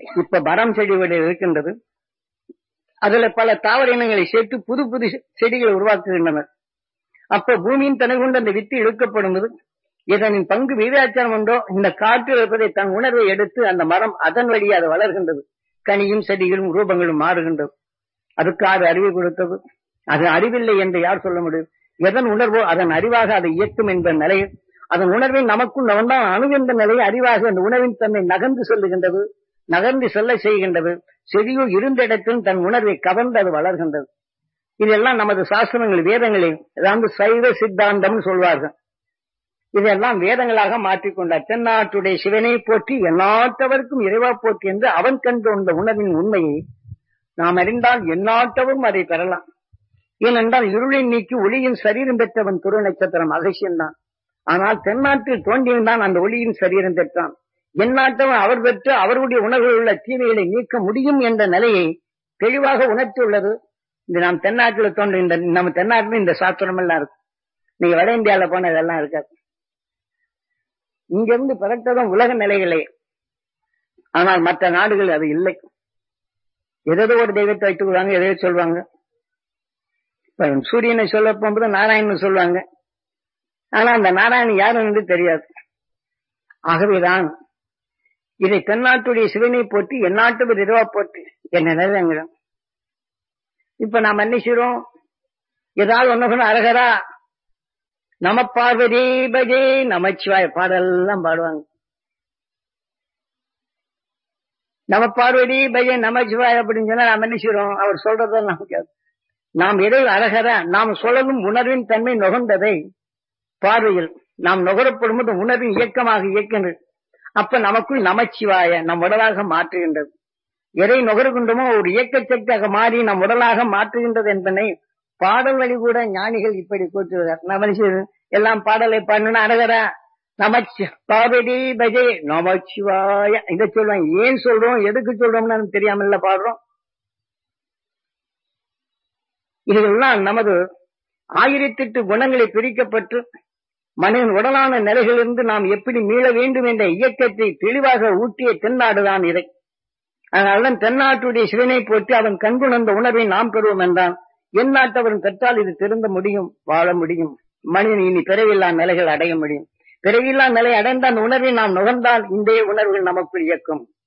இப்ப மரம் செடிகள் இருக்கின்றது. அதுல பல தாவர இனங்களை சேர்த்து புது புது செடிகளை உருவாக்குகின்றனர். அப்ப பூமியின் தன்னை கொண்டு அந்த வித்து இழுக்கப்படுவது இதனின் பங்கு விகிதாச்சாரம் உண்டோ, இந்த காற்று இருப்பதை தன் உணர்வை எடுத்து அந்த மரம் அதன் வழியே அது வளர்கின்றது. கனியும் செடிகளும் ரூபங்களும் மாறுகின்றது. அதுக்கு அது அறிவு கொடுத்தது. அது அறிவில்லை என்று யார் சொல்ல முடியும்? எதன் உணர்வோ அதன் அறிவாக அதை இயக்கும் என்ற நிலையில் அதன் உணர்வை நமக்குள் நவன்தான் அணுகின்ற நிலையை அறிவாக அந்த உணர்வின் தன்னை நகர்ந்து செல்லுகின்றது. நகர்ந்து செல்ல செய்கின்றது. செடியோ இருந்த இடத்தில் தன் உணர்வை கவர்ந்து அது வளர்கின்றது. இதெல்லாம் நமது சாஸ்திரங்கள் வேதங்களில் அதாவது சைவ சித்தாந்தம் சொல்வார்கள். இதெல்லாம் வேதங்களாக மாற்றிக்கொண்டார். தென்னாட்டுடைய சிவனை போற்றி எந்நாட்டவருக்கும் இறைவா போற்றி என்று அவன் கண்டு வந்த உணர்வின் உண்மையை நாம் அறிந்தால் எந்நாட்டவரும் அதை பெறலாம். ஏனென்றால் இருளை நீக்கி ஒளியின் சரீரம் பெற்றவன் துரு நட்சத்திரம் அகசியம்தான். ஆனால் தென்னாட்டில் தோன்றியிருந்தான் அந்த ஒளியின் சரீரம் பெற்றான். எந்நாட்டவன் அவர் பெற்று அவருடைய உணர்வில் உள்ள தீமைகளை நீக்க முடியும் என்ற நிலையை தெளிவாக உணர்த்தியுள்ளது. இந்த நாம் தென்னாட்டில் தோன்ற இந்த நம்ம தென்னாட்டில் இந்த சாஸ்திரம் எல்லாம் இருக்கு. நீங்க வட இந்தியாவில போன இதெல்லாம் இருக்காது. இங்கிருந்து பிறட்டதும் உலக நிலைகளே. ஆனால் மற்ற நாடுகள் அது இல்லை. ஏதோ ஒரு தெய்வத்தை வைத்துக்கிறாங்க, எதையோ சொல்லுவாங்க. இப்ப சூரியனை சொல்ல போகும்போது நாராயணன் சொல்லுவாங்க. ஆனா அந்த நாராயணன் யாரும் என்று தெரியாது. ஆகவேதான் இதை தென்னாட்டுடைய சிவனை போற்றி எந்நாட்டு இரவா போற்றி என்ன நிலையங்களும். இப்ப நாம் என்ன செய்றோம்? ஏதாவது ஒண்ணு அரகரா நம பார்வதி பஜே நமச்சிவாய பாடலாம் பாடுவாங்க. நம பார்வதி பஜே நமச்சிவாய அப்படின்னு சொன்னா நாம் என்ன செய்றோம்? அவர் சொல்றதெல்லாம் நமக்கு நாம் எதை அரகரா நாம் சொல்லணும் உணர்வின் தன்மை நுகர்ந்ததை பார்வையில் நாம் நுகரப்படும் போது உணர்வின் இயக்கமாக இயக்கின்றது. அப்ப நமக்குள் நமச்சிவாய நம் உடலாக மாற்றுகின்றது. எதை நுகர்கின்றமோ ஒரு இயக்கச்சக்தியாக மாறி நம் உடலாக மாற்றுகின்றது என்பதை பாடல் வழி கூட ஞானிகள் இப்படி கூற்றுகிறார். நம்ம எல்லாம் பாடலை பாடணும்னா அரகரா நமச்சி பார்வதி பஜே நமச்சிவாய இதை சொல்லுவாங்க. ஏன் சொல்றோம், எதுக்கு சொல்றோம்னு தெரியாமல்ல பாடுறோம். இதெல்லாம் நமது 1008 குணங்களை பிரிக்கப்பட்டு மனிதன் உடலான நிலைகளிலிருந்து நாம் எப்படி மீள வேண்டும் என்ற இயக்கத்தை தெளிவாக ஊட்டிய தென்னாடுதான் இறை. அதனால்தான் தென்னாட்டுடைய சிவனை போற்றி அவன் கண்குணர்ந்த உணர்வை நாம் பெறுவோம் என்றான். எந்நாட்டவரும் கற்றால் இது திருந்த முடியும், வாழ முடியும். மனிதன் இனி பிறவில்லா நிலைகள் அடைய முடியும். பிறவில்லா நிலை அடைந்த அந்த உணர்வை நாம் நுகர்ந்தால் இந்த உணர்வுகள் நமக்குள் இயக்கும்.